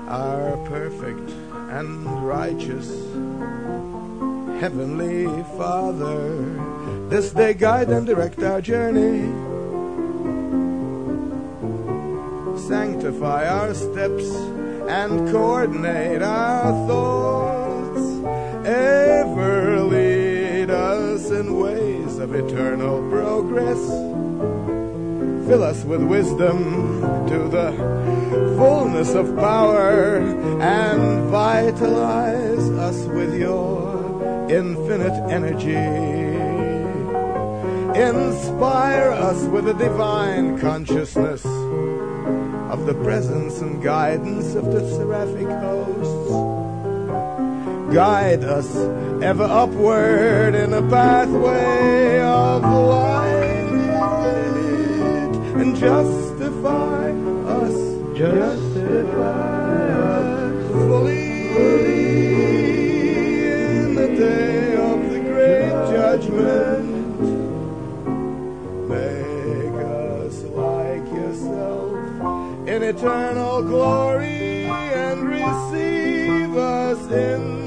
our perfect and righteous Heavenly Father, this day guide and direct our journey. Sanctify our steps and coordinate our thoughts. Ever lead us in ways of eternal progress. Fill us with wisdom to the fullness of power and vitalize us with your infinite energy. Inspire us with a divine consciousness of the presence and guidance of the seraphic hosts. Guide us ever upward in a pathway of light and justify us fully in the day of the great judgment. Make us like yourself in eternal glory and receive us in